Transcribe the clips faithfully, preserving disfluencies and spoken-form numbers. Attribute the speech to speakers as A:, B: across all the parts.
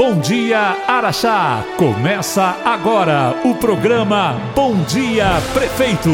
A: Bom Dia Araxá! Começa agora o programa Bom Dia Prefeito.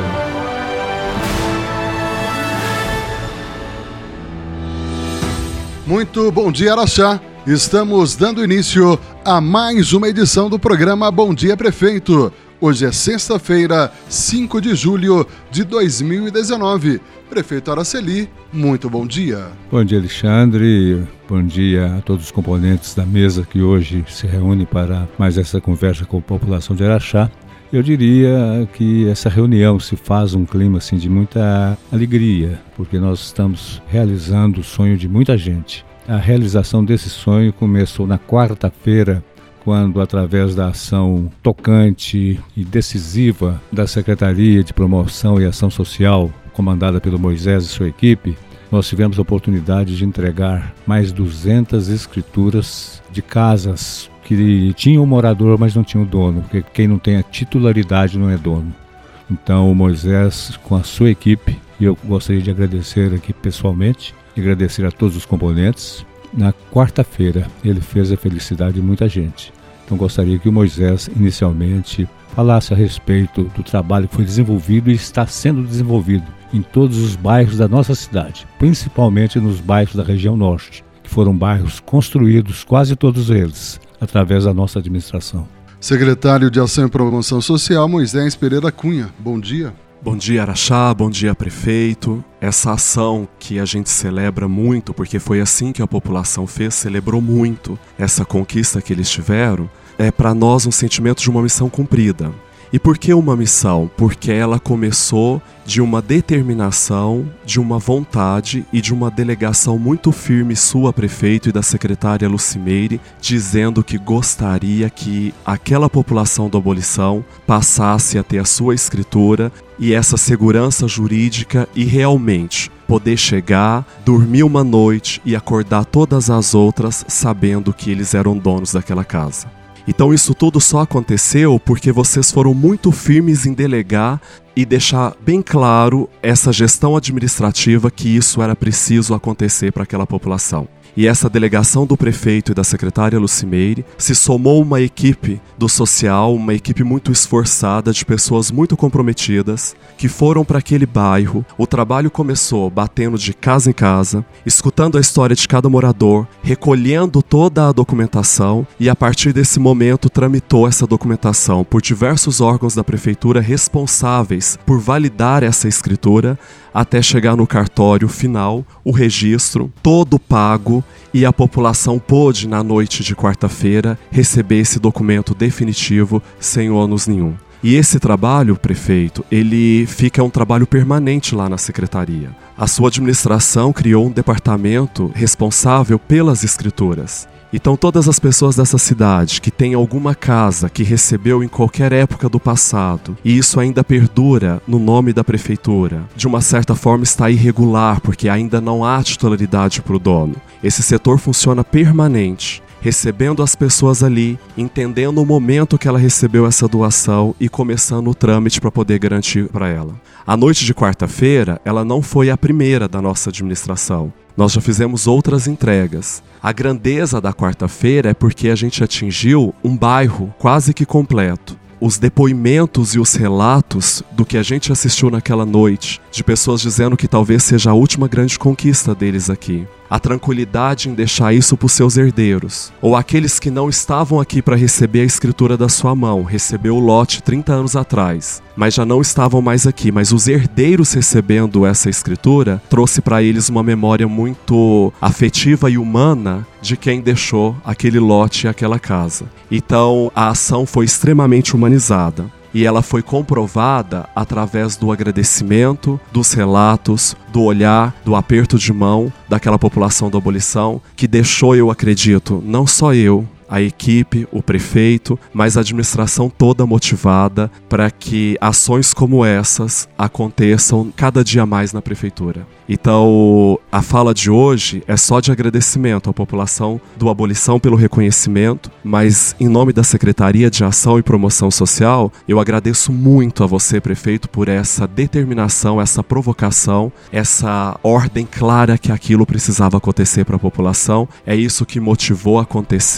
B: Muito bom dia, Araxá! Estamos dando início a mais uma edição do programa Bom Dia Prefeito. Hoje é sexta-feira, cinco de julho de dois mil e dezenove. Prefeito Araceli, muito bom dia.
C: Bom dia, Alexandre. Bom dia a todos os componentes da mesa que hoje se reúnem para mais essa conversa com a população de Araxá. Eu diria que essa reunião se faz um clima assim, de muita alegria, porque nós estamos realizando o sonho de muita gente. A realização desse sonho começou na quarta-feira, quando, através da ação tocante e decisiva da Secretaria de Promoção e Ação Social, comandada pelo Moisés e sua equipe, nós tivemos a oportunidade de entregar mais duzentas escrituras de casas que tinham um morador, mas não tinham dono, porque quem não tem a titularidade não é dono. Então, o Moisés, com a sua equipe, e eu gostaria de agradecer aqui pessoalmente, e agradecer a todos os componentes. Na quarta-feira, ele fez a felicidade de muita gente. Então, gostaria que o Moisés, inicialmente, falasse a respeito do trabalho que foi desenvolvido e está sendo desenvolvido em todos os bairros da nossa cidade, principalmente nos bairros da região norte, que foram bairros construídos, quase todos eles, através da nossa administração.
B: Secretário de Ação e Promoção Social, Moisés Pereira Cunha, bom dia.
D: Bom dia, Araxá, bom dia, prefeito. Essa ação que a gente celebra muito, porque foi assim que a população fez, celebrou muito essa conquista que eles tiveram, é para nós um sentimento de uma missão cumprida. E por que uma missão? Porque ela começou de uma determinação, de uma vontade e de uma delegação muito firme sua, prefeito, e da secretária Lucimeire, dizendo que gostaria que aquela população da abolição passasse a ter a sua escritura e essa segurança jurídica e realmente poder chegar, dormir uma noite e acordar todas as outras sabendo que eles eram donos daquela casa. Então isso tudo só aconteceu porque vocês foram muito firmes em delegar e deixar bem claro essa gestão administrativa que isso era preciso acontecer para aquela população. E essa delegação do prefeito e da secretária Lucimeire se somou uma equipe do social, uma equipe muito esforçada, de pessoas muito comprometidas, que foram para aquele bairro. O trabalho começou batendo de casa em casa, escutando a história de cada morador, recolhendo toda a documentação e a partir desse momento tramitou essa documentação por diversos órgãos da prefeitura responsáveis por validar essa escritura, até chegar no cartório final, o registro, todo pago, e a população pôde, na noite de quarta-feira, receber esse documento definitivo sem ônus nenhum. E esse trabalho, prefeito, ele fica um trabalho permanente lá na secretaria. A sua administração criou um departamento responsável pelas escrituras. Então todas as pessoas dessa cidade que têm alguma casa que recebeu em qualquer época do passado, e isso ainda perdura no nome da prefeitura, de uma certa forma está irregular porque ainda não há titularidade para o dono. Esse setor funciona permanente, recebendo as pessoas ali, entendendo o momento que ela recebeu essa doação e começando o trâmite para poder garantir para ela. A noite de quarta-feira, ela não foi a primeira da nossa administração. Nós já fizemos outras entregas. A grandeza da quarta-feira é porque a gente atingiu um bairro quase que completo. Os depoimentos e os relatos do que a gente assistiu naquela noite, de pessoas dizendo que talvez seja a última grande conquista deles aqui. A tranquilidade em deixar isso para os seus herdeiros, ou aqueles que não estavam aqui para receber a escritura da sua mão, recebeu o lote trinta anos atrás, mas já não estavam mais aqui, mas os herdeiros recebendo essa escritura, trouxe para eles uma memória muito afetiva e humana de quem deixou aquele lote e aquela casa. Então a ação foi extremamente humanizada. E ela foi comprovada através do agradecimento, dos relatos, do olhar, do aperto de mão daquela população da abolição, que deixou, eu acredito, não só eu, a equipe, o prefeito, mas a administração toda motivada para que ações como essas aconteçam cada dia mais na prefeitura. Então, a fala de hoje é só de agradecimento à população do Abolição pelo reconhecimento, mas em nome da Secretaria de Ação e Promoção Social, eu agradeço muito a você, prefeito, por essa determinação, essa provocação, essa ordem clara que aquilo precisava acontecer para a população. É isso que motivou a acontecer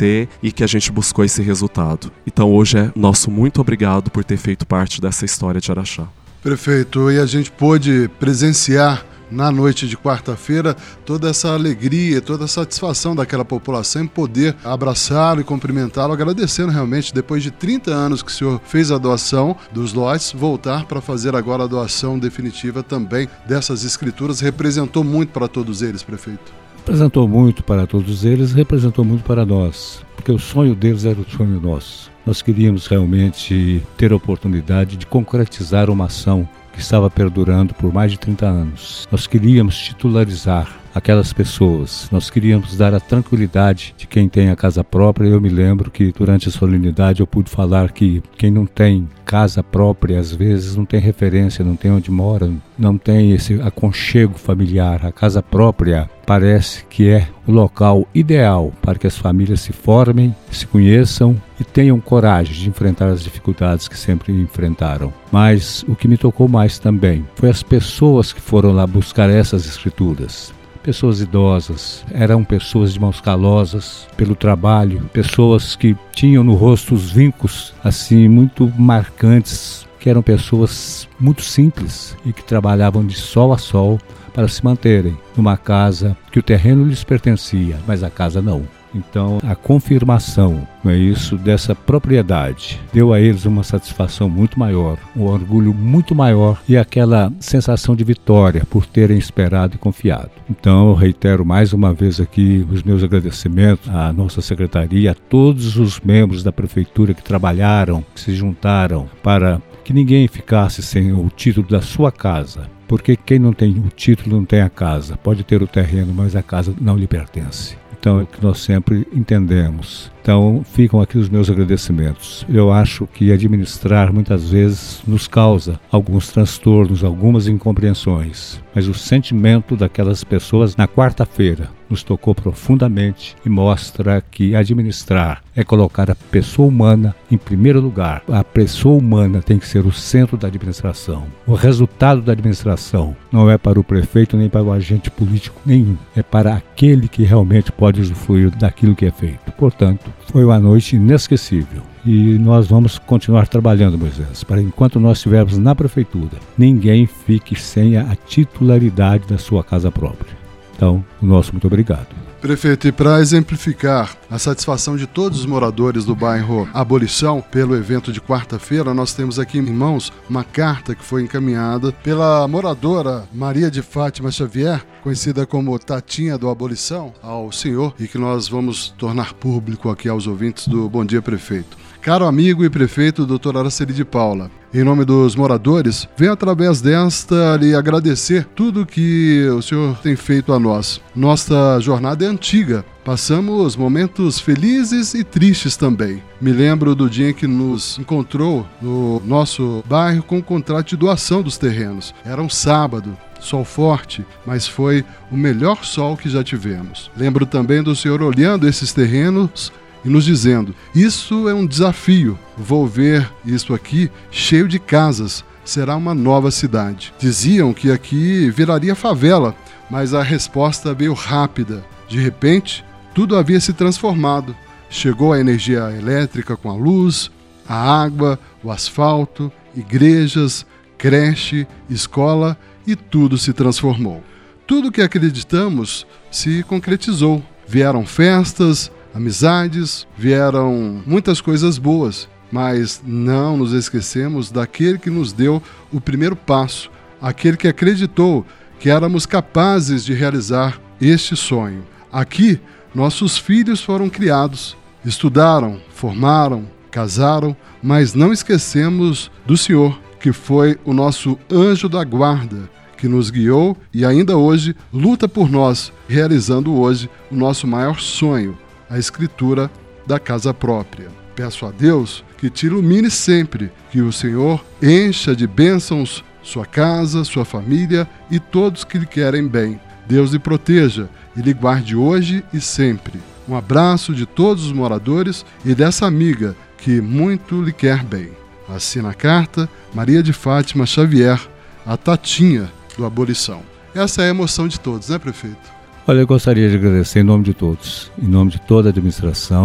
D: e que a gente buscou esse resultado. Então hoje é nosso muito obrigado por ter feito parte dessa história de Araxá.
B: Prefeito, e a gente pôde presenciar na noite de quarta-feira toda essa alegria, toda a satisfação daquela população em poder abraçá-lo e cumprimentá-lo, agradecendo realmente, depois de trinta anos que o senhor fez a doação dos lotes, voltar para fazer agora a doação definitiva também dessas escrituras, representou muito para todos eles, prefeito?
C: Representou muito para todos eles, representou muito para nós, porque o sonho deles era o sonho nosso. Nós queríamos realmente ter a oportunidade de concretizar uma ação que estava perdurando por mais de trinta anos. Nós queríamos titularizar aquelas pessoas, nós queríamos dar a tranquilidade de quem tem a casa própria. Eu me lembro que durante a solenidade eu pude falar que quem não tem casa própria, às vezes não tem referência, não tem onde mora, não tem esse aconchego familiar. A casa própria parece que é o local ideal para que as famílias se formem, se conheçam e tenham coragem de enfrentar as dificuldades que sempre enfrentaram. Mas o que me tocou mais também foi as pessoas que foram lá buscar essas escrituras. Pessoas idosas, eram pessoas de mãos calosas pelo trabalho, pessoas que tinham no rosto os vincos assim muito marcantes, que eram pessoas muito simples e que trabalhavam de sol a sol para se manterem numa casa que o terreno lhes pertencia, mas a casa não. Então, a confirmação, não é isso, dessa propriedade deu a eles uma satisfação muito maior, um orgulho muito maior e aquela sensação de vitória por terem esperado e confiado. Então, eu reitero mais uma vez aqui os meus agradecimentos à nossa secretaria, a todos os membros da prefeitura que trabalharam, que se juntaram para que ninguém ficasse sem o título da sua casa. Porque quem não tem o título não tem a casa. Pode ter o terreno, mas a casa não lhe pertence. Então é o que nós sempre entendemos. Então ficam aqui os meus agradecimentos. Eu acho que administrar muitas vezes nos causa alguns transtornos, algumas incompreensões. Mas o sentimento daquelas pessoas na quarta-feira nos tocou profundamente e mostra que administrar é colocar a pessoa humana em primeiro lugar. A pessoa humana tem que ser o centro da administração. O resultado da administração não é para o prefeito nem para o agente político nenhum. É para aquele que realmente pode usufruir daquilo que é feito. Portanto, foi uma noite inesquecível. E nós vamos continuar trabalhando, Moisés, para enquanto nós estivermos na prefeitura, ninguém fique sem a titularidade da sua casa própria. Então, o nosso muito obrigado.
B: Prefeito, e para exemplificar a satisfação de todos os moradores do bairro Abolição pelo evento de quarta-feira, nós temos aqui em mãos uma carta que foi encaminhada pela moradora Maria de Fátima Xavier, conhecida como Tatinha do Abolição, ao senhor, e que nós vamos tornar público aqui aos ouvintes do Bom Dia Prefeito. Caro amigo e prefeito doutor Araceli de Paula, em nome dos moradores, venho através desta lhe agradecer tudo que o senhor tem feito a nós. Nossa jornada é antiga, passamos momentos felizes e tristes também. Me lembro do dia em que nos encontrou no nosso bairro com o contrato de doação dos terrenos. Era um sábado. Sol forte, mas foi o melhor sol que já tivemos. Lembro também do senhor olhando esses terrenos e nos dizendo, isso é um desafio, vou ver isso aqui cheio de casas, será uma nova cidade. Diziam que aqui viraria favela, mas a resposta veio rápida. De repente, tudo havia se transformado. Chegou a energia elétrica com a luz, a água, o asfalto, igrejas, creche, escola e tudo se transformou. Tudo que acreditamos se concretizou. Vieram festas, amizades, vieram muitas coisas boas, mas não nos esquecemos daquele que nos deu o primeiro passo, aquele que acreditou que éramos capazes de realizar este sonho. Aqui, nossos filhos foram criados, estudaram, formaram, casaram, mas não esquecemos do Senhor, que foi o nosso anjo da guarda, que nos guiou e ainda hoje luta por nós, realizando hoje o nosso maior sonho, a escritura da casa própria. Peço a Deus que te ilumine sempre, que o Senhor encha de bênçãos sua casa, sua família e todos que lhe querem bem. Deus lhe proteja e lhe guarde hoje e sempre. Um abraço de todos os moradores e dessa amiga que muito lhe quer bem. Assina a carta Maria de Fátima Xavier, a Tatinha do Abolição. Essa é a emoção de todos, né, prefeito?
C: Olha, eu gostaria de agradecer em nome de todos, em nome de toda a administração,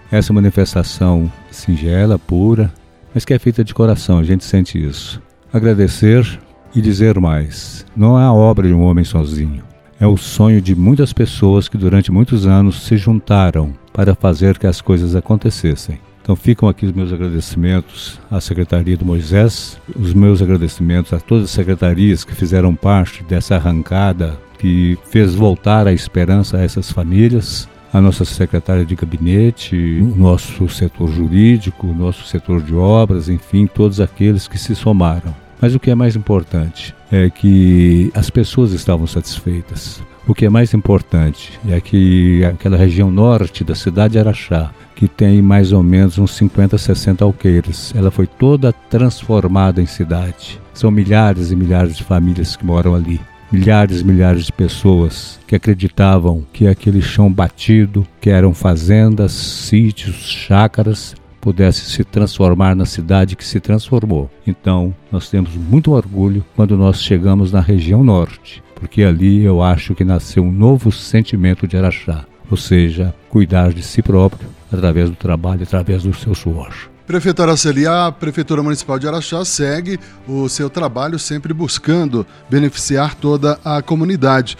C: essa manifestação singela, pura, mas que é feita de coração, a gente sente isso. Agradecer e dizer mais. Não é a obra de um homem sozinho. É o sonho de muitas pessoas que durante muitos anos se juntaram para fazer que as coisas acontecessem. Então ficam aqui os meus agradecimentos à Secretaria do Moisés, os meus agradecimentos a todas as secretarias que fizeram parte dessa arrancada que fez voltar a esperança a essas famílias, a nossa secretária de gabinete, o nosso setor jurídico, o nosso setor de obras, enfim, todos aqueles que se somaram. Mas o que é mais importante é que as pessoas estavam satisfeitas. O que é mais importante é que aquela região norte da cidade de Araxá, que tem mais ou menos uns cinquenta, sessenta alqueires, ela foi toda transformada em cidade. São milhares e milhares de famílias que moram ali. Milhares e milhares de pessoas que acreditavam que aquele chão batido, que eram fazendas, sítios, chácaras, pudesse se transformar na cidade que se transformou. Então, nós temos muito orgulho quando nós chegamos na região norte, porque ali eu acho que nasceu um novo sentimento de Araxá, ou seja, cuidar de si próprio através do trabalho, através do seu suor.
B: Prefeito Araceli, a Prefeitura Municipal de Araxá segue o seu trabalho sempre buscando beneficiar toda a comunidade.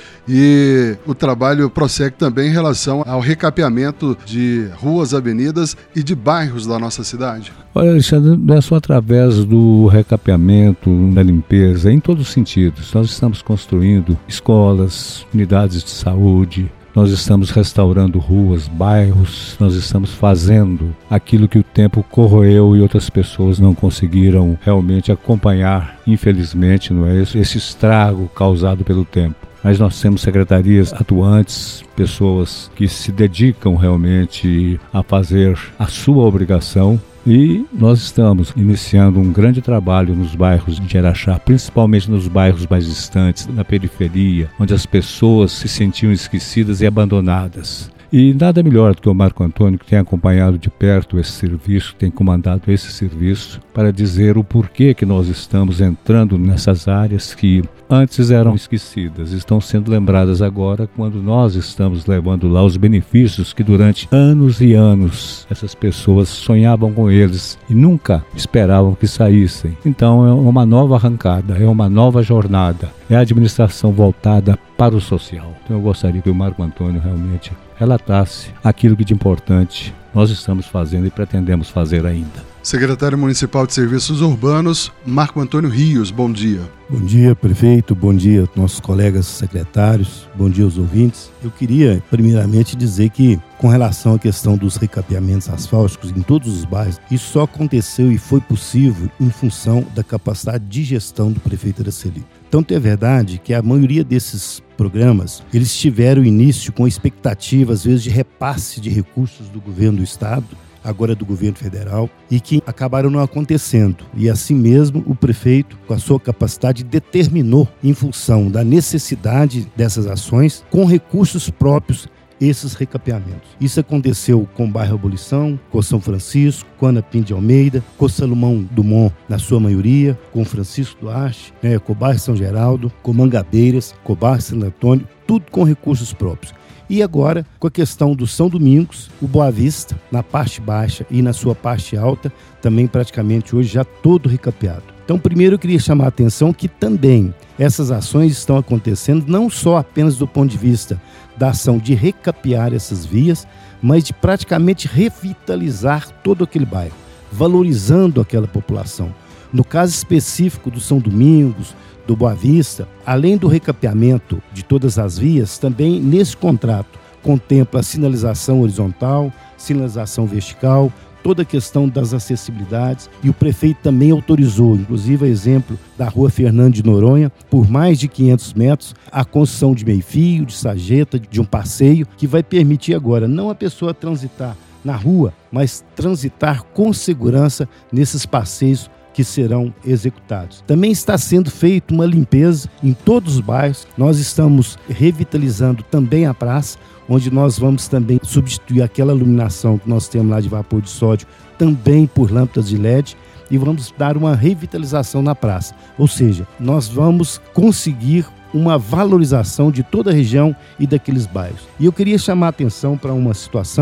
B: E o trabalho prossegue também em relação ao recapeamento de ruas, avenidas e de bairros da nossa cidade.
C: Olha, Alexandre, não é só através do recapeamento, da limpeza, em todos os sentidos. Nós estamos construindo escolas, unidades de saúde, nós estamos restaurando ruas, bairros, nós estamos fazendo aquilo que o tempo corroeu e outras pessoas não conseguiram realmente acompanhar, infelizmente, não é esse, esse estrago causado pelo tempo. Mas nós temos secretarias atuantes, pessoas que se dedicam realmente a fazer a sua obrigação. E nós estamos iniciando um grande trabalho nos bairros de Araxá, principalmente nos bairros mais distantes, na periferia, onde as pessoas se sentiam esquecidas e abandonadas. E nada melhor do que o Marco Antônio, que tem acompanhado de perto esse serviço, tem comandado esse serviço, para dizer o porquê que nós estamos entrando nessas áreas que antes eram esquecidas, estão sendo lembradas agora quando nós estamos levando lá os benefícios que durante anos e anos essas pessoas sonhavam com eles e nunca esperavam que saíssem. Então é uma nova arrancada, é uma nova jornada, é a administração voltada para o social. Então eu gostaria que o Marco Antônio realmente relatasse aquilo que de importante nós estamos fazendo e pretendemos fazer ainda.
B: Secretário Municipal de Serviços Urbanos, Marco Antônio Rios, bom dia.
E: Bom dia, prefeito, bom dia nossos colegas secretários, bom dia aos ouvintes. Eu queria primeiramente dizer que com relação à questão dos recapeamentos asfálticos em todos os bairros, isso só aconteceu e foi possível em função da capacidade de gestão do prefeito Araceli. Tanto é verdade que a maioria desses programas, eles tiveram início com expectativa, às vezes, de repasse de recursos do governo do estado, agora do governo federal, e que acabaram não acontecendo. E assim mesmo, o prefeito, com a sua capacidade, determinou, em função da necessidade dessas ações, com recursos próprios, esses recapeamentos. Isso aconteceu com o bairro Abolição, com São Francisco, com Ana Pinto de Almeida, com Salomão Dumont, na sua maioria, com Francisco Duarte, né, com o bairro São Geraldo, com Mangabeiras, com o bairro Santo Antônio, tudo com recursos próprios. E agora, com a questão do São Domingos, o Boa Vista, na parte baixa e na sua parte alta, também praticamente hoje já todo recapeado. Então, primeiro eu queria chamar a atenção que também essas ações estão acontecendo não só apenas do ponto de vista da ação de recapear essas vias, mas de praticamente revitalizar todo aquele bairro, valorizando aquela população. No caso específico do São Domingos, do Boa Vista, além do recapeamento de todas as vias, também nesse contrato contempla a sinalização horizontal, sinalização vertical, toda a questão das acessibilidades, e o prefeito também autorizou, inclusive a exemplo da rua Fernando de Noronha, por mais de quinhentos metros, a construção de meio-fio, de sarjeta, de um passeio, que vai permitir agora não a pessoa transitar na rua, mas transitar com segurança nesses passeios que serão executados. Também está sendo feita uma limpeza em todos os bairros. Nós estamos revitalizando também a praça, onde nós vamos também substituir aquela iluminação que nós temos lá de vapor de sódio também por lâmpadas de L E D, e vamos dar uma revitalização na praça. Ou seja, nós vamos conseguir uma valorização de toda a região e daqueles bairros. E eu queria chamar a atenção para uma situação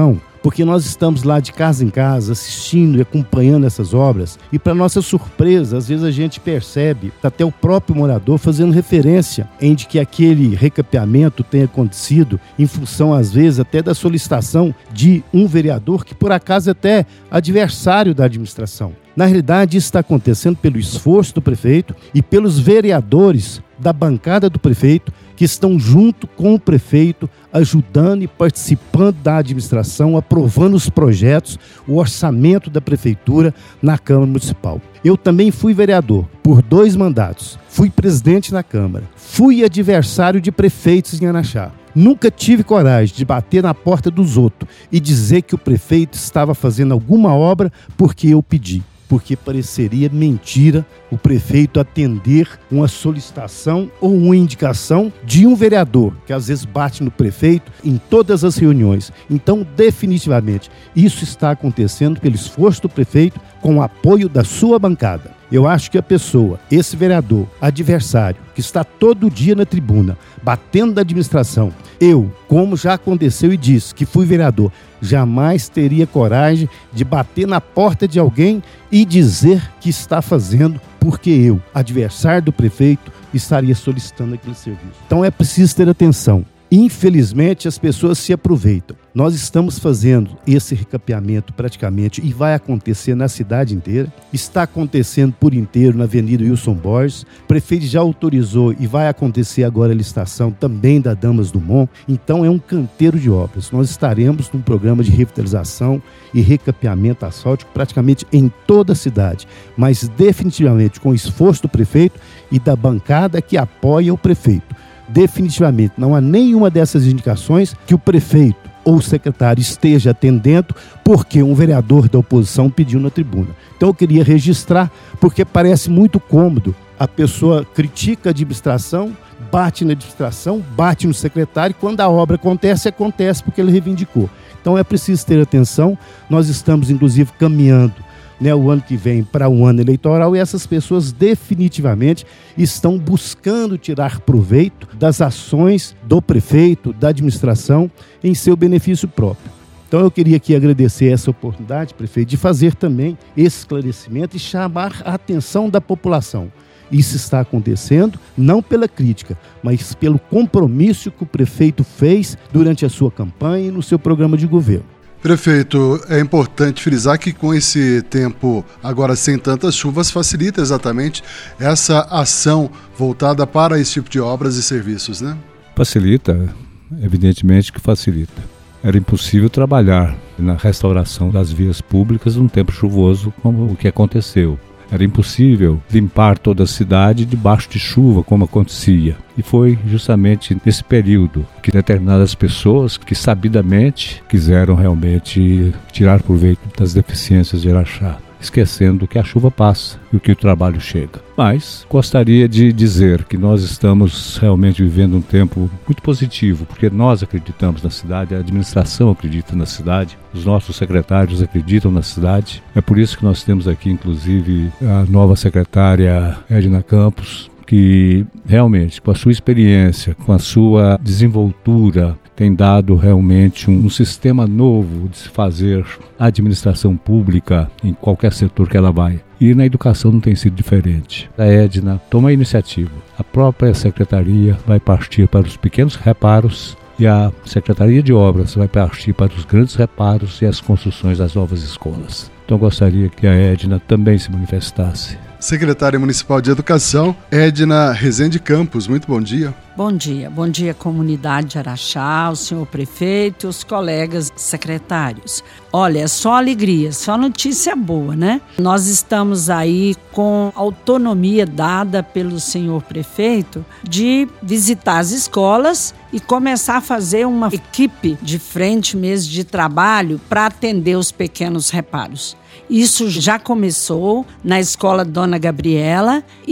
E: porque nós estamos lá de casa em casa assistindo e acompanhando essas obras e, para nossa surpresa, às vezes a gente percebe até o próprio morador fazendo referência em de que aquele recapeamento tenha acontecido em função, às vezes, até da solicitação de um vereador que, por acaso, é até adversário da administração. Na realidade, isso está acontecendo pelo esforço do prefeito e pelos vereadores da bancada do prefeito que estão junto com o prefeito, ajudando e participando da administração, aprovando os projetos, o orçamento da prefeitura na Câmara Municipal. Eu também fui vereador por dois mandatos, fui presidente na Câmara, fui adversário de prefeitos em Araxá. Nunca tive coragem de bater na porta dos outros e dizer que o prefeito estava fazendo alguma obra porque eu pedi. Porque pareceria mentira o prefeito atender uma solicitação ou uma indicação de um vereador, que às vezes bate no prefeito em todas as reuniões. Então, definitivamente, isso está acontecendo pelo esforço do prefeito com o apoio da sua bancada. Eu acho que a pessoa, esse vereador, adversário, que está todo dia na tribuna, batendo da administração, eu, como já aconteceu e disse que fui vereador, jamais teria coragem de bater na porta de alguém e dizer que está fazendo porque eu, adversário do prefeito, estaria solicitando aquele serviço. Então é preciso ter atenção. Infelizmente, as pessoas se aproveitam. Nós estamos fazendo esse recapeamento praticamente e vai acontecer na cidade inteira. Está acontecendo por inteiro na Avenida Wilson Borges. O prefeito já autorizou e vai acontecer agora a licitação também da Damas Dumont. Então é um canteiro de obras. Nós estaremos num programa de revitalização e recapeamento asfáltico praticamente em toda a cidade, mas definitivamente com o esforço do prefeito e da bancada que apoia o prefeito. Definitivamente não há nenhuma dessas indicações que o prefeito ou o secretário esteja atendendo porque um vereador da oposição pediu na tribuna. Então eu queria registrar, porque parece muito cômodo. A pessoa critica a administração, bate na administração, bate no secretário, e quando a obra acontece, acontece porque ele reivindicou. Então é preciso ter atenção. Nós estamos, inclusive, caminhando Né, o ano que vem para um ano eleitoral, e essas pessoas definitivamente estão buscando tirar proveito das ações do prefeito, da administração, em seu benefício próprio. Então eu queria aqui agradecer essa oportunidade, prefeito, de fazer também esse esclarecimento e chamar a atenção da população. Isso está acontecendo não pela crítica, mas pelo compromisso que o prefeito fez durante a sua campanha e no seu programa de governo.
B: Prefeito, é importante frisar que com esse tempo agora sem tantas chuvas facilita exatamente essa ação voltada para esse tipo de obras e serviços, né?
C: Facilita, evidentemente que facilita. Era impossível trabalhar na restauração das vias públicas num tempo chuvoso como o que aconteceu. Era impossível limpar toda a cidade debaixo de chuva, como acontecia. E foi justamente nesse período que determinadas pessoas que sabidamente quiseram realmente tirar proveito das deficiências de Araxá, esquecendo que a chuva passa e que o trabalho chega. Mas gostaria de dizer que nós estamos realmente vivendo um tempo muito positivo, porque nós acreditamos na cidade, a administração acredita na cidade, os nossos secretários acreditam na cidade. É por isso que nós temos aqui, inclusive, a nova secretária Edna Campos, que realmente, com a sua experiência, com a sua desenvoltura, tem dado realmente um, um sistema novo de se fazer administração pública em qualquer setor que ela vai. E na educação não tem sido diferente. A Edna toma a iniciativa. A própria secretaria vai partir para os pequenos reparos e a Secretaria de Obras vai partir para os grandes reparos e as construções das novas escolas. Então gostaria que a Edna também se manifestasse.
B: Secretária Municipal de Educação, Edna Rezende Campos, muito bom dia.
F: Bom dia, bom dia comunidade de Araxá, o senhor prefeito e os colegas secretários. Olha, é só alegria, só notícia boa, né? Nós estamos aí com autonomia dada pelo senhor prefeito de visitar as escolas e começar a fazer uma equipe de frente mesmo de trabalho para atender os pequenos reparos. Isso já começou na escola Dona Gabriela e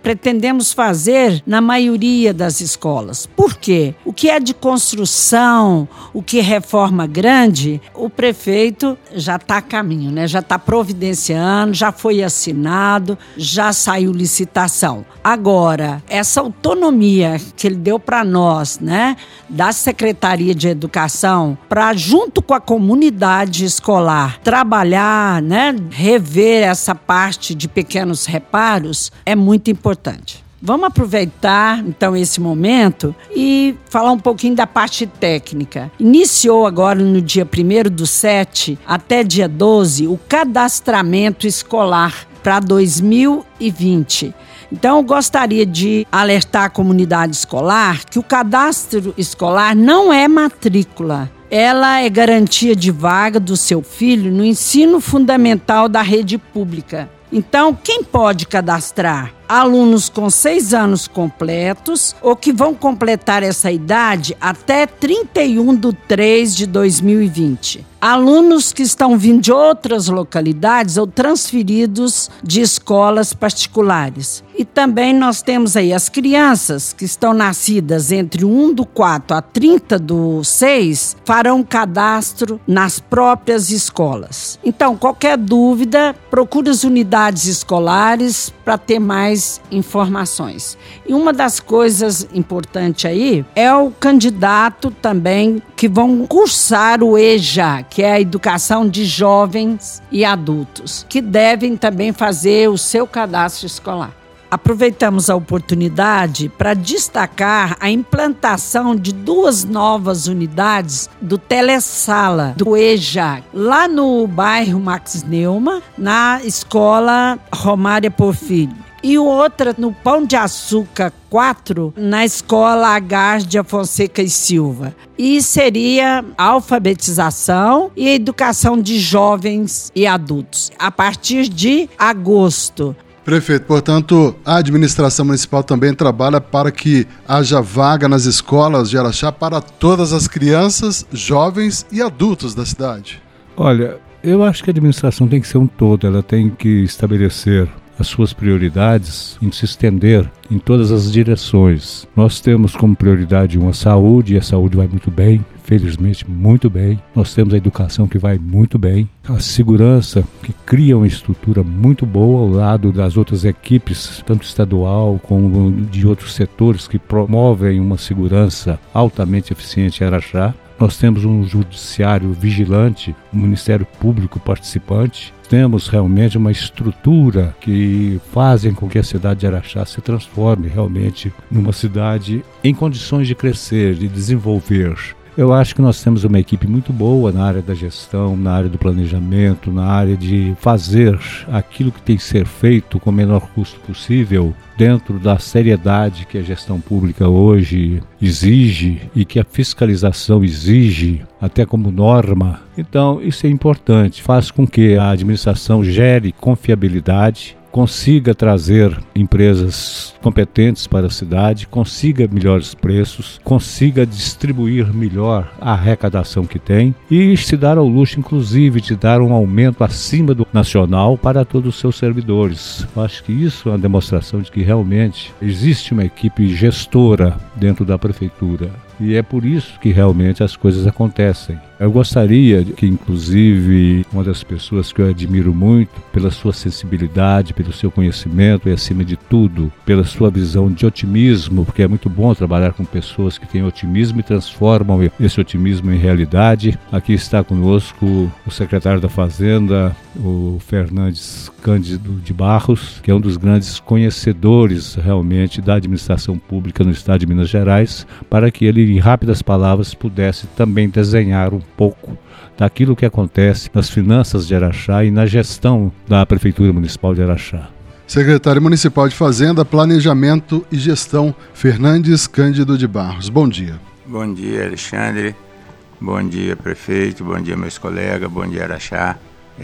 F: pretendemos fazer na maioria das escolas. Por quê? O que é de construção, o que é reforma grande, o prefeito já está a caminho, né? Já está providenciando, já foi assinado, já saiu licitação. Agora, essa autonomia que ele deu para nós, né, da Secretaria de Educação, para junto com a comunidade escolar trabalhar, né, rever essa parte de pequenos reparos, é muito importante. Vamos aproveitar, então, esse momento e falar um pouquinho da parte técnica. Iniciou agora no dia primeiro do sete até dia doze o cadastramento escolar para dois mil e vinte. Então, eu gostaria de alertar a comunidade escolar que o cadastro escolar não é matrícula. Ela é garantia de vaga do seu filho no ensino fundamental da rede pública. Então, quem pode cadastrar? Alunos com seis anos completos ou que vão completar essa idade até trinta e um de três de dois mil e vinte. Alunos que estão vindo de outras localidades ou transferidos de escolas particulares. E também nós temos aí as crianças que estão nascidas entre um do quatro a trinta do seis, farão cadastro nas próprias escolas. Então, qualquer dúvida, procure as unidades escolares para ter mais informações. E uma das coisas importantes aí é o candidato também que vão cursar o E J A, que é a Educação de Jovens e Adultos, que devem também fazer o seu cadastro escolar. Aproveitamos a oportunidade para destacar a implantação de duas novas unidades do Telesala, do E J A, lá no bairro Max Neumann, na escola Romária Porfírio. E outra no Pão de Açúcar quatro, na escola Agárdia Fonseca e Silva. E seria a alfabetização e a educação de jovens e adultos, a partir de agosto.
B: Prefeito, portanto, a administração municipal também trabalha para que haja vaga nas escolas de Araxá para todas as crianças, jovens e adultos da cidade.
C: Olha, eu acho que a administração tem que ser um todo, ela tem que estabelecer as suas prioridades em se estender em todas as direções. Nós temos como prioridade uma saúde, e a saúde vai muito bem, felizmente muito bem. Nós temos a educação que vai muito bem, a segurança que cria uma estrutura muito boa ao lado das outras equipes, tanto estadual como de outros setores que promovem uma segurança altamente eficiente em Araxá. Nós temos um judiciário vigilante, um Ministério Público participante. Temos realmente uma estrutura que fazem com que a cidade de Araxá se transforme realmente numa cidade em condições de crescer, de desenvolver. Eu acho que nós temos uma equipe muito boa na área da gestão, na área do planejamento, na área de fazer aquilo que tem que ser feito com o menor custo possível, dentro da seriedade que a gestão pública hoje exige e que a fiscalização exige, até como norma. Então, isso é importante, faz com que a administração gere confiabilidade, consiga trazer empresas competentes para a cidade, consiga melhores preços, consiga distribuir melhor a arrecadação que tem e se dar ao luxo, inclusive, de dar um aumento acima do nacional para todos os seus servidores. Eu acho que isso é uma demonstração de que realmente existe uma equipe gestora dentro da prefeitura. E é por isso que realmente as coisas acontecem. Eu gostaria que, inclusive, uma das pessoas que eu admiro muito, pela sua sensibilidade, pelo seu conhecimento e, acima de tudo, pela sua visão de otimismo, porque é muito bom trabalhar com pessoas que têm otimismo e transformam esse otimismo em realidade. Aqui está conosco o secretário da Fazenda, o Fernandes Cândido de Barros, que é um dos grandes conhecedores realmente da administração pública no estado de Minas Gerais, para que ele, em rápidas palavras, pudesse também desenhar um pouco daquilo que acontece nas finanças de Araxá e na gestão da Prefeitura Municipal de Araxá.
B: Secretário Municipal de Fazenda, Planejamento e Gestão, Fernandes Cândido de Barros. Bom dia.
G: Bom dia, Alexandre. Bom dia, prefeito. Bom dia, meus colegas. Bom dia, Araxá.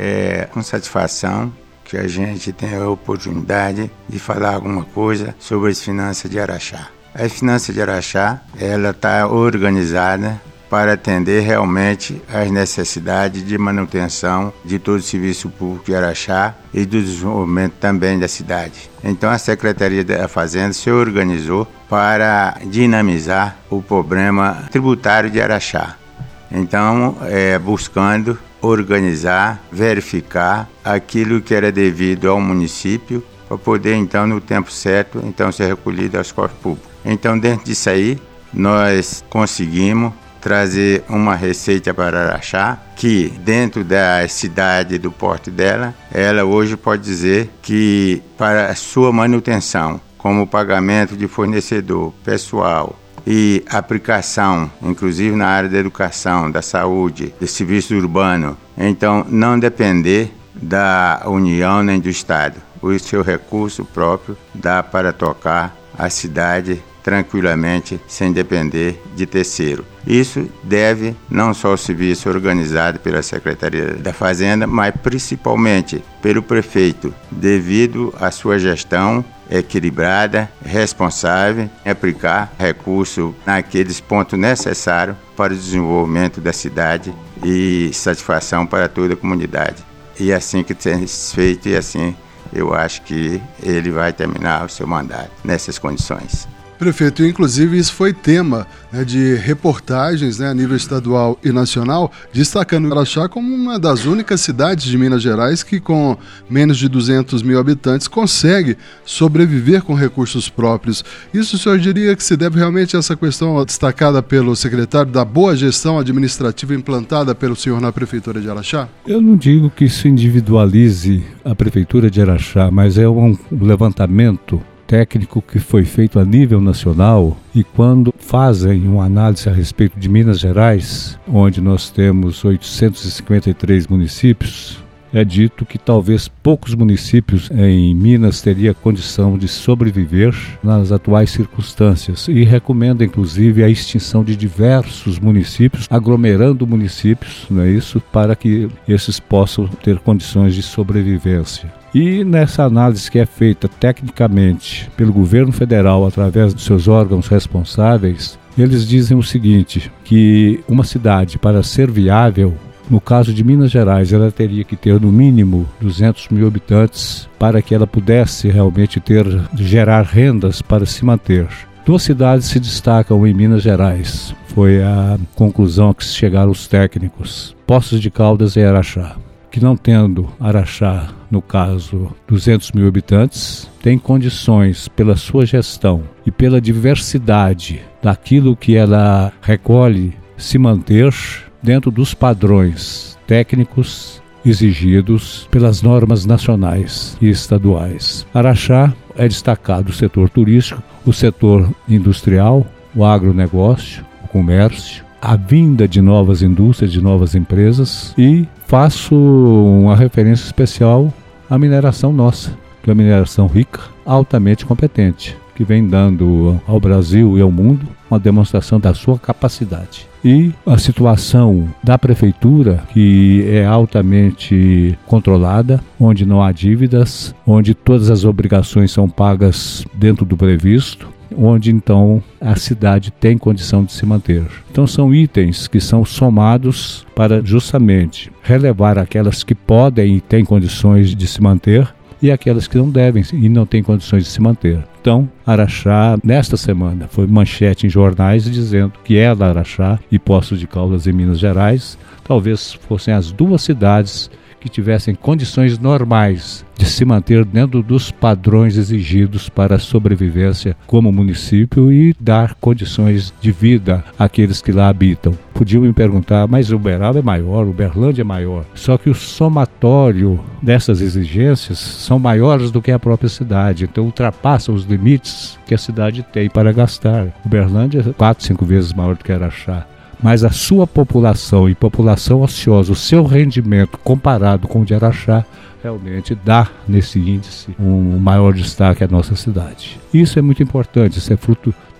G: É com satisfação que a gente tem a oportunidade de falar alguma coisa sobre as finanças de Araxá. A finança de Araxá, ela está organizada para atender realmente às necessidades de manutenção de todo o serviço público de Araxá e do desenvolvimento também da cidade. Então a Secretaria da Fazenda se organizou para dinamizar o problema tributário de Araxá. Então, é, buscando organizar, verificar aquilo que era devido ao município para poder, então, no tempo certo, então, ser recolhido aos cofres públicos. Então, dentro disso aí, nós conseguimos trazer uma receita para Araxá que, dentro da cidade, do porte dela, ela hoje pode dizer que, para a sua manutenção, como pagamento de fornecedor, pessoal, e aplicação, inclusive na área da educação, da saúde, do serviço urbano. Então, não depender da União nem do Estado. O seu recurso próprio dá para tocar a cidade tranquilamente, sem depender de terceiro. Isso deve não só ao serviço organizado pela Secretaria da Fazenda, mas principalmente pelo prefeito, devido à sua gestão equilibrada, responsável, em aplicar recurso naqueles pontos necessários para o desenvolvimento da cidade e satisfação para toda a comunidade. E assim que tem feito, e assim eu acho que ele vai terminar o seu mandato nessas condições.
B: Prefeito, inclusive isso foi tema, né, de reportagens, né, a nível estadual e nacional, destacando Araxá como uma das únicas cidades de Minas Gerais que, com menos de duzentos mil habitantes, consegue sobreviver com recursos próprios. Isso o senhor diria que se deve realmente a essa questão destacada pelo secretário da boa gestão administrativa implantada pelo senhor na Prefeitura de Araxá?
C: Eu não digo que isso individualize a Prefeitura de Araxá, mas é um levantamento técnico que foi feito a nível nacional, e quando fazem uma análise a respeito de Minas Gerais, onde nós temos oitocentos e cinquenta e três municípios, é dito que talvez poucos municípios em Minas teriam condição de sobreviver nas atuais circunstâncias, e recomenda inclusive a extinção de diversos municípios, aglomerando municípios, não é isso, para que esses possam ter condições de sobrevivência. E nessa análise que é feita tecnicamente pelo governo federal através dos seus órgãos responsáveis, eles dizem o seguinte, que uma cidade, para ser viável, no caso de Minas Gerais, ela teria que ter no mínimo duzentos mil habitantes para que ela pudesse realmente ter, gerar rendas para se manter. Duas cidades se destacam em Minas Gerais, foi a conclusão a que chegaram os técnicos, Poços de Caldas e Araxá, que não tendo Araxá, no caso, duzentos mil habitantes, tem condições pela sua gestão e pela diversidade daquilo que ela recolhe se manter dentro dos padrões técnicos exigidos pelas normas nacionais e estaduais. Araxá é destacado o setor turístico, o setor industrial, o agronegócio, o comércio, a vinda de novas indústrias, de novas empresas, e faço uma referência especial à mineração nossa, que é uma mineração rica, altamente competente, que vem dando ao Brasil e ao mundo uma demonstração da sua capacidade. E a situação da prefeitura, que é altamente controlada, onde não há dívidas, onde todas as obrigações são pagas dentro do previsto, onde então a cidade tem condição de se manter. Então são itens que são somados para justamente relevar aquelas que podem e têm condições de se manter e aquelas que não devem e não têm condições de se manter. Então, Araxá, nesta semana, foi manchete em jornais dizendo que ela, Araxá e Poços de Caldas em Minas Gerais, talvez fossem as duas cidades que tivessem condições normais de se manter dentro dos padrões exigidos para a sobrevivência como município e dar condições de vida àqueles que lá habitam. Podiam me perguntar, mas Uberaba é maior, Uberlândia é maior. Só que o somatório dessas exigências são maiores do que a própria cidade, então ultrapassam os limites que a cidade tem para gastar. Uberlândia é quatro, cinco vezes maior do que Araxá. Mas a sua população e população ociosa, o seu rendimento comparado com o de Araxá, realmente dá nesse índice um maior destaque à nossa cidade. Isso é muito importante, isso é fruto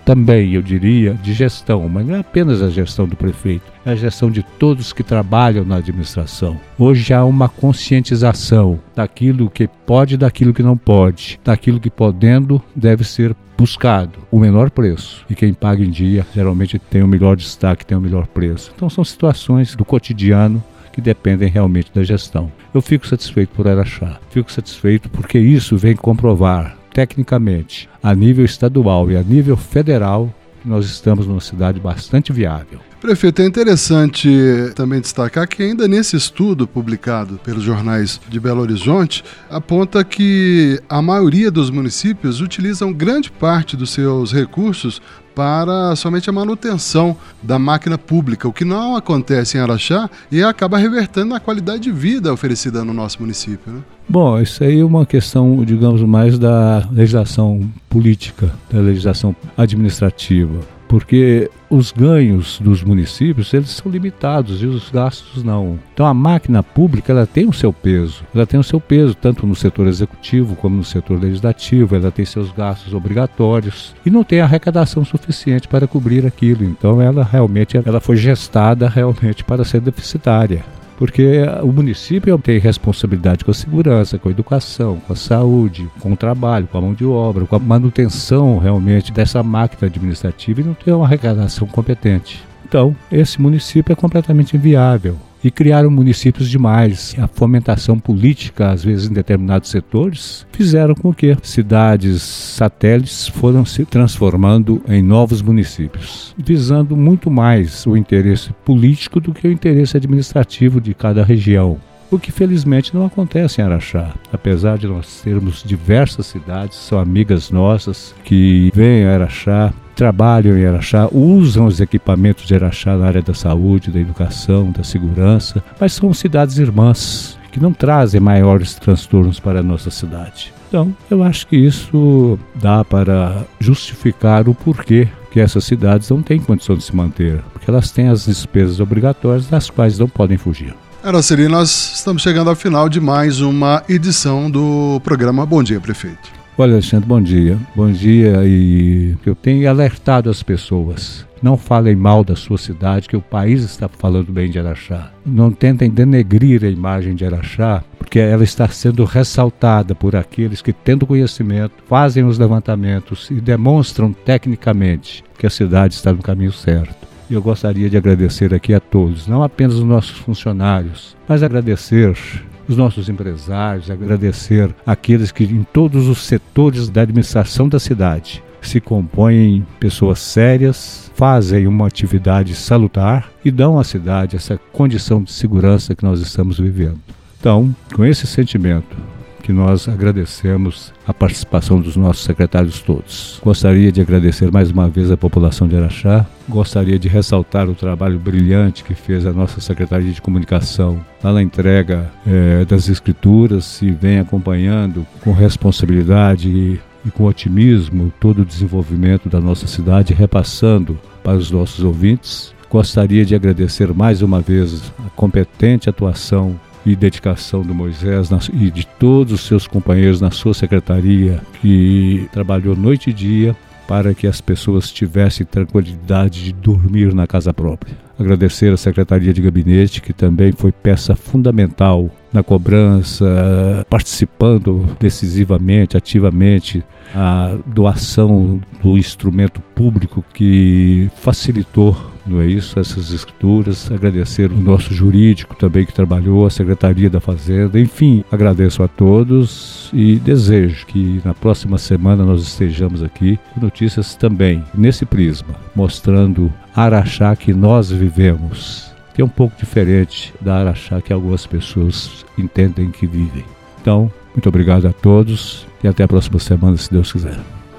C: também, eu diria, de gestão, mas não é apenas a gestão do prefeito, é a gestão de todos que trabalham na administração. Hoje há uma conscientização daquilo que pode e daquilo que não pode, daquilo que podendo deve ser buscado o menor preço, e quem paga em dia geralmente tem o melhor destaque, tem o melhor preço. Então são situações do cotidiano que dependem realmente da gestão. Eu fico satisfeito por Araxá, fico satisfeito porque isso vem comprovar tecnicamente, a nível estadual e a nível federal, que nós estamos numa cidade bastante viável.
B: Prefeito, é interessante também destacar que ainda nesse estudo publicado pelos jornais de Belo Horizonte, aponta que a maioria dos municípios utilizam grande parte dos seus recursos para somente a manutenção da máquina pública, o que não acontece em Araxá e acaba revertendo na qualidade de vida oferecida no nosso município, né?
C: Bom, isso aí é uma questão, digamos, mais da legislação política, da legislação administrativa, porque os ganhos dos municípios, eles são limitados e os gastos não. Então a máquina pública, ela tem o seu peso, ela tem o seu peso tanto no setor executivo como no setor legislativo, ela tem seus gastos obrigatórios e não tem arrecadação suficiente para cobrir aquilo. Então ela realmente, ela foi gestada realmente para ser deficitária. Porque o município tem responsabilidade com a segurança, com a educação, com a saúde, com o trabalho, com a mão de obra, com a manutenção realmente dessa máquina administrativa e não tem uma arrecadação competente. Então, esse município é completamente inviável. E criaram municípios demais. A fomentação política, às vezes em determinados setores, fizeram com que cidades satélites foram se transformando em novos municípios, visando muito mais o interesse político do que o interesse administrativo de cada região. O que felizmente não acontece em Araxá. Apesar de nós termos diversas cidades, são amigas nossas que vêm a Araxá, trabalham em Araxá, usam os equipamentos de Araxá na área da saúde, da educação, da segurança, mas são cidades irmãs que não trazem maiores transtornos para a nossa cidade. Então, eu acho que isso dá para justificar o porquê que essas cidades não têm condição de se manter, porque elas têm as despesas obrigatórias das quais não podem fugir.
B: Araceli, nós estamos chegando ao final de mais uma edição do programa Bom Dia, Prefeito.
C: Olha, Alexandre, bom dia. Bom dia, e eu tenho alertado as pessoas. Não falem mal da sua cidade, que o país está falando bem de Araxá. Não tentem denegrir a imagem de Araxá, porque ela está sendo ressaltada por aqueles que, tendo conhecimento, fazem os levantamentos e demonstram tecnicamente que a cidade está no caminho certo. Eu gostaria de agradecer aqui a todos, não apenas os nossos funcionários, mas agradecer os nossos empresários, agradecer aqueles que em todos os setores da administração da cidade se compõem pessoas sérias, fazem uma atividade salutar e dão à cidade essa condição de segurança que nós estamos vivendo. Então, com esse sentimento, que nós agradecemos a participação dos nossos secretários todos. Gostaria de agradecer mais uma vez a população de Araxá, gostaria de ressaltar o trabalho brilhante que fez a nossa Secretaria de Comunicação lá na entrega eh, das escrituras e vem acompanhando com responsabilidade e, e com otimismo todo o desenvolvimento da nossa cidade, repassando para os nossos ouvintes. Gostaria de agradecer mais uma vez a competente atuação e dedicação do Moisés e de todos os seus companheiros na sua secretaria, que trabalhou noite e dia para que as pessoas tivessem tranquilidade de dormir na casa própria. Agradecer à Secretaria de Gabinete, que também foi peça fundamental na cobrança, participando decisivamente, ativamente, a doação do instrumento público que facilitou, não é isso, essas escrituras. Agradecer o nosso jurídico também que trabalhou, a Secretaria da Fazenda, enfim, agradeço a todos e desejo que na próxima semana nós estejamos aqui com notícias também nesse prisma, mostrando a Araxá que nós vivemos, que é um pouco diferente da Araxá que algumas pessoas entendem que vivem. Então, muito obrigado a todos e até a próxima semana, se Deus quiser.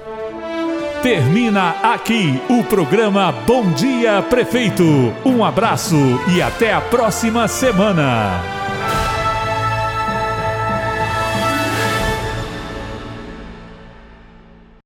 A: Termina aqui o programa Bom Dia Prefeito. Um abraço e até a próxima semana.